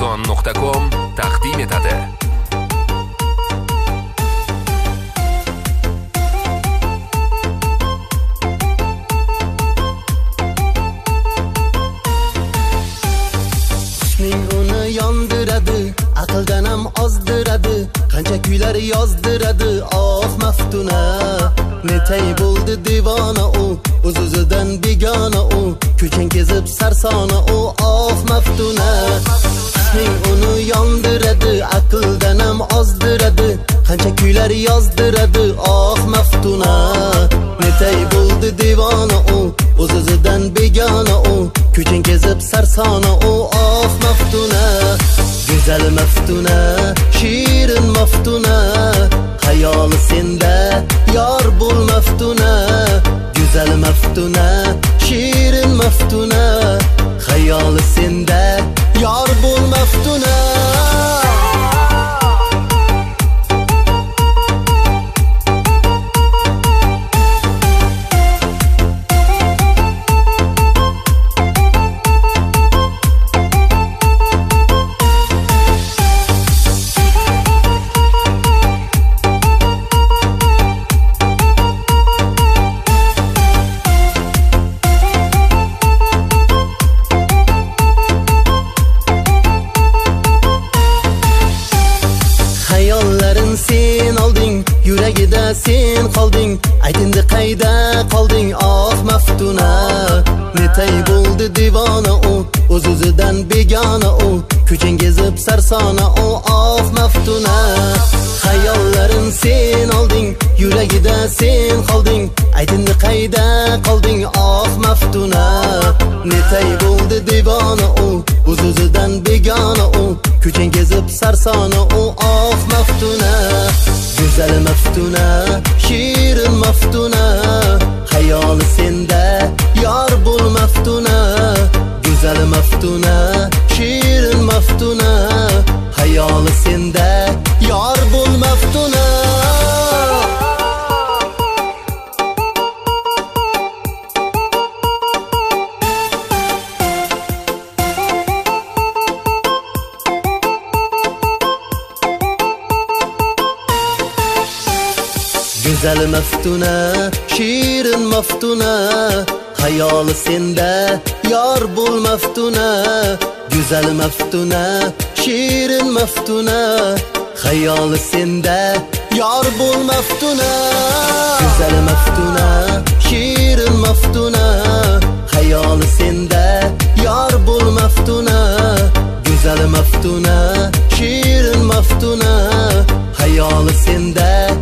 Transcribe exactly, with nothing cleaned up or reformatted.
auksion nuqta com taqdim etadi. Husning uni yondiradi, aqldan ham ozdiradi, qancha kuylar yozdiradi, oh maftuna. Netay bo'ldi divona u, o'z-o'zidan begona u, ko'chang kezib sarsona u, oh maftuna. Husning uni yondiradi, aqldan ham ozdiradi, qancha kuylar yozdiradi, oh maftuna. Netay bo'ldi divona u, o'z-o'zidan begona u, ko'chang kezib sarsona u, oh maftuna. Go'zal maftuna, shirin maftuna, hayoli senda yor bo'l maftuna. Go'zal maftuna, shirin maftuna, hayoli senda yor bo'l maftuna. Hayollarin sen olding, yuragida sen qolding, aytindi qayda qolding, oh maftuna. Netay bo'ldi divona u, o'z-o'zidan begona u, ko'chang kezib sarsona u, oh maftuna. Hayollarin sen olding, yuragida sen qolding, aytindi qayda qolding, oh maftuna. Netay bo'ldi divona u, o'z-o'zidan begona u, ko'chang kezib sarsona u, oh maftuna. Go'zal maftuna, shirin maftuna, hayoli senda yor bo'l maftuna. Go'zal maftuna, shirin maftuna, hayoli senda yor bo'l maftuna. Go'zal maftuna, shirin maftuna, hayoli senda yor bo'l maftuna. Go'zal maftuna, shirin maftuna, hayoli senda yor bo'l maftuna. Go'zal maftuna, shirin maftuna, hayoli senda yor bo'l maftuna. Go'zal maftuna, shirin maftuna, hayoli senda